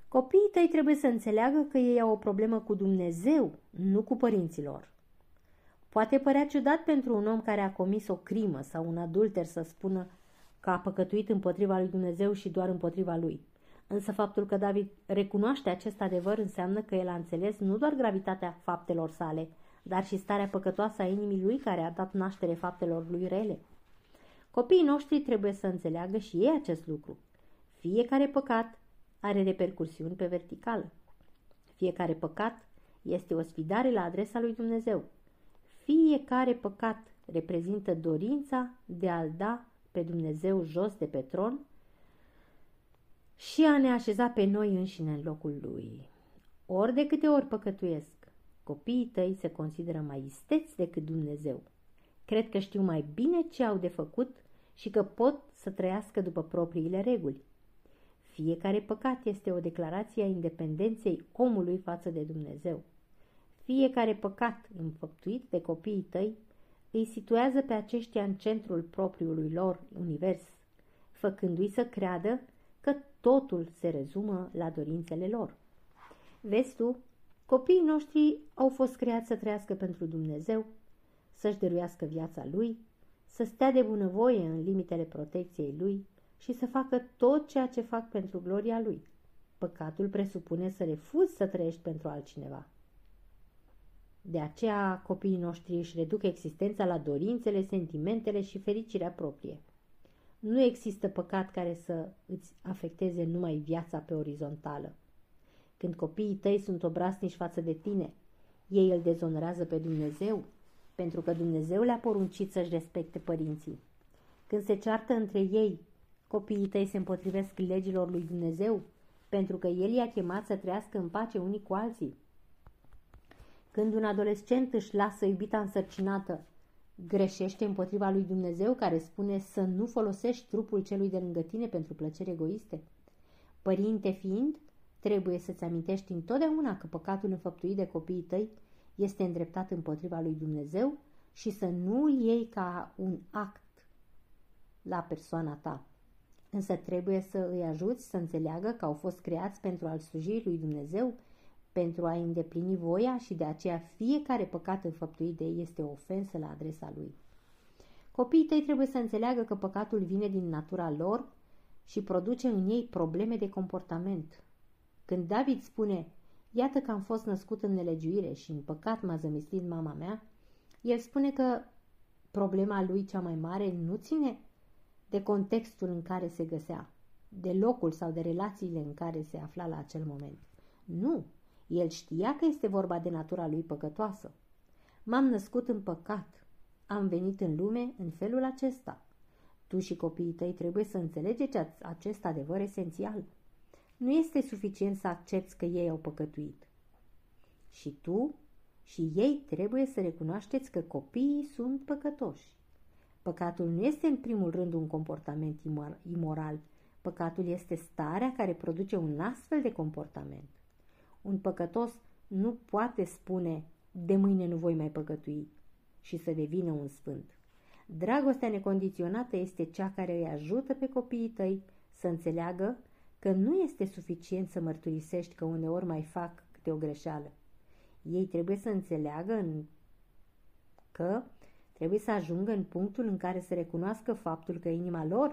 Copiii tăi trebuie să înțeleagă că ei au o problemă cu Dumnezeu, nu cu părinții lor. Poate părea ciudat pentru un om care a comis o crimă sau un adulter să spună că a păcătuit împotriva lui Dumnezeu și doar împotriva lui. Însă faptul că David recunoaște acest adevăr înseamnă că el a înțeles nu doar gravitatea faptelor sale, dar și starea păcătoasă a inimii lui care a dat naștere faptelor lui rele. Copiii noștri trebuie să înțeleagă și ei acest lucru. Fiecare păcat are repercursiuni pe verticală. Fiecare păcat este o sfidare la adresa lui Dumnezeu. Fiecare păcat reprezintă dorința de a-L da pe Dumnezeu jos de pe tron și a ne așeza pe noi înșine în locul Lui. Ori de câte ori păcătuiesc, copiii tăi se consideră mai isteți decât Dumnezeu. Cred că știu mai bine ce au de făcut și că pot să trăiască după propriile reguli. Fiecare păcat este o declarație a independenței omului față de Dumnezeu. Fiecare păcat înfăptuit de copiii tăi îi situează pe aceștia în centrul propriului lor univers, făcându-i să creadă că totul se rezumă la dorințele lor. Vezi tu, copiii noștri au fost creați să trăiască pentru Dumnezeu, să-și dăruiască viața Lui, să stea de bunăvoie în limitele protecției Lui și să facă tot ceea ce fac pentru gloria Lui. Păcatul presupune să refuzi să trăiești pentru altcineva. De aceea copiii noștri își reduc existența la dorințele, sentimentele și fericirea proprie. Nu există păcat care să îți afecteze numai viața pe orizontală. Când copiii tăi sunt obraznici față de tine, ei îl dezonorează pe Dumnezeu, pentru că Dumnezeu le-a poruncit să-și respecte părinții. Când se ceartă între ei, copiii tăi se împotrivesc legilor lui Dumnezeu, pentru că El i-a chemat să trăiască în pace unii cu alții. Când un adolescent își lasă iubita însărcinată, greșește împotriva lui Dumnezeu care spune să nu folosești trupul celui de lângă tine pentru plăceri egoiste. Părinte fiind, trebuie să-ți amintești întotdeauna că păcatul înfăptuit de copiii tăi este îndreptat împotriva lui Dumnezeu și să nu îl iei ca un act la persoana ta. Însă trebuie să îi ajuți să înțeleagă că au fost creați pentru a-L sluji lui Dumnezeu, pentru a îndeplini voia și de aceea fiecare păcat înfăptuit de ei este o ofensă la adresa lui. Copiii tăi trebuie să înțeleagă că păcatul vine din natura lor și produce în ei probleme de comportament. Când David spune, iată că am fost născut în nelegiuire și în păcat m-a zămislit mama mea, el spune că problema lui cea mai mare nu ține de contextul în care se găsea, de locul sau de relațiile în care se afla la acel moment. Nu, el știa că este vorba de natura lui păcătoasă. M-am născut în păcat, am venit în lume în felul acesta. Tu și copiii tăi trebuie să înțelegeți acest adevăr esențial. Nu este suficient să accepți că ei au păcătuit. Și tu și ei trebuie să recunoașteți că copiii sunt păcătoși. Păcatul nu este în primul rând un comportament imoral. Păcatul este starea care produce un astfel de comportament. Un păcătos nu poate spune, de mâine nu voi mai păcătui și să devină un sfânt. Dragostea necondiționată este cea care îi ajută pe copiii tăi să înțeleagă că nu este suficient să mărturisești că uneori mai fac câte o greșeală. Ei trebuie să înțeleagă că trebuie să ajungă în punctul în care să recunoască faptul că inima lor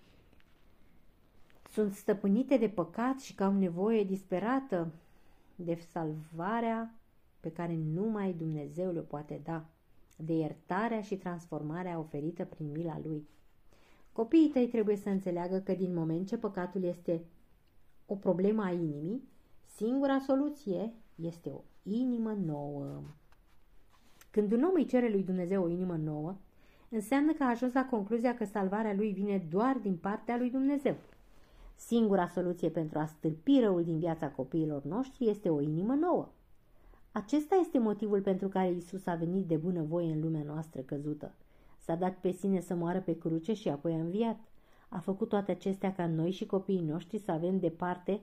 sunt stăpânite de păcat și că au nevoie disperată de salvarea pe care numai Dumnezeu le poate da, de iertarea și transformarea oferită prin mila Lui. Copiii tăi trebuie să înțeleagă că din moment ce păcatul este o problemă a inimii, singura soluție este o inimă nouă. Când un om îi cere lui Dumnezeu o inimă nouă, înseamnă că a ajuns la concluzia că salvarea lui vine doar din partea lui Dumnezeu. Singura soluție pentru a stâlpi răul din viața copiilor noștri este o inimă nouă. Acesta este motivul pentru care Iisus a venit de bunăvoie în lumea noastră căzută. S-a dat pe sine să moară pe cruce și apoi a înviat. A făcut toate acestea ca noi și copiii noștri să avem departe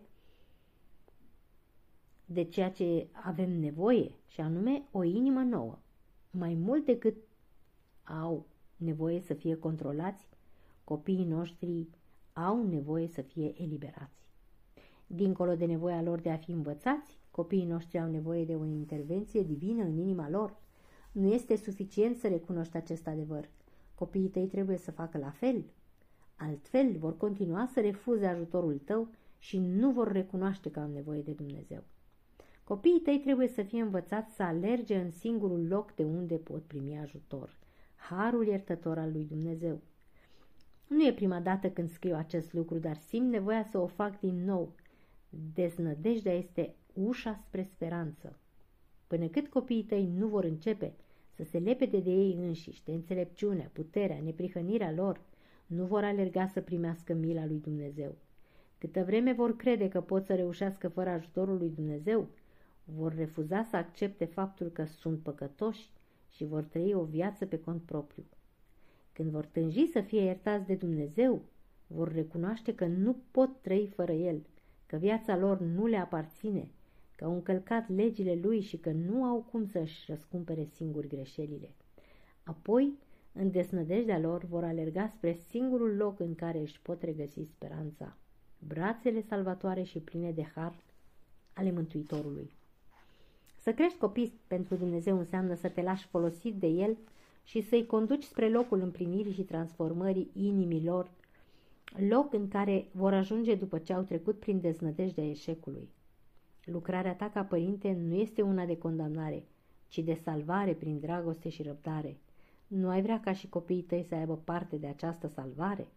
de ceea ce avem nevoie, și anume o inimă nouă. Mai mult decât au nevoie să fie controlați, copiii noștri au nevoie să fie eliberați. Dincolo de nevoia lor de a fi învățați, copiii noștri au nevoie de o intervenție divină în inima lor. Nu este suficient să recunoști acest adevăr. Copiii tăi trebuie să facă la fel. Altfel vor continua să refuze ajutorul tău și nu vor recunoaște că au nevoie de Dumnezeu. Copiii tăi trebuie să fie învățați să alerge în singurul loc de unde pot primi ajutor, harul iertător al lui Dumnezeu. Nu e prima dată când scriu acest lucru, dar simt nevoia să o fac din nou. Deznădejdea este ușa spre speranță. Până cât copiii tăi nu vor începe să se lepede de ei înșiși, de înțelepciunea, puterea, neprihănirea lor, nu vor alerga să primească mila lui Dumnezeu. Câtă vreme vor crede că pot să reușească fără ajutorul lui Dumnezeu, vor refuza să accepte faptul că sunt păcătoși și vor trăi o viață pe cont propriu. Când vor tânji să fie iertați de Dumnezeu, vor recunoaște că nu pot trăi fără El, că viața lor nu le aparține, că au încălcat legile Lui și că nu au cum să-și răscumpere singuri greșelile. Apoi, în desnădejdea lor, vor alerga spre singurul loc în care își pot regăsi speranța, brațele salvatoare și pline de har ale Mântuitorului. Să crești copii pentru Dumnezeu înseamnă să te lași folosit de El și să-i conduci spre locul împlinirii și transformării inimilor, loc în care vor ajunge după ce au trecut prin deznădejdea eșecului. Lucrarea ta ca părinte nu este una de condamnare, ci de salvare prin dragoste și răbdare. Nu ai vrea ca și copiii tăi să aibă parte de această salvare?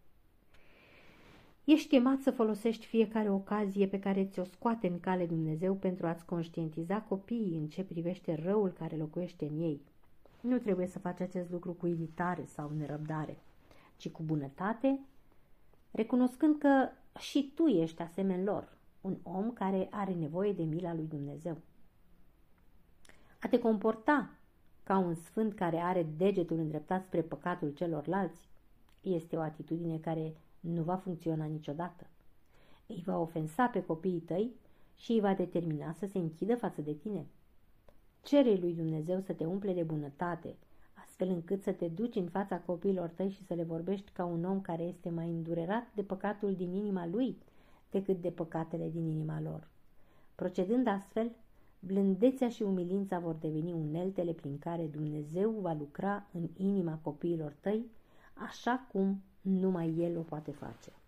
Ești chemat să folosești fiecare ocazie pe care ți-o scoate în cale Dumnezeu pentru a-ți conștientiza copiii în ce privește răul care locuiește în ei. Nu trebuie să faci acest lucru cu iritare sau nerăbdare, ci cu bunătate, recunoscând că și tu ești asemenea lor, un om care are nevoie de mila lui Dumnezeu. A te comporta ca un sfânt care are degetul îndreptat spre păcatul celorlalți este o atitudine care nu va funcționa niciodată. Îi va ofensa pe copiii tăi și îi va determina să se închidă față de tine. Cere lui Dumnezeu să te umple de bunătate, astfel încât să te duci în fața copiilor tăi și să le vorbești ca un om care este mai îndurerat de păcatul din inima lui decât de păcatele din inima lor. Procedând astfel, blândețea și umilința vor deveni uneltele prin care Dumnezeu va lucra în inima copiilor tăi, așa cum numai El o poate face.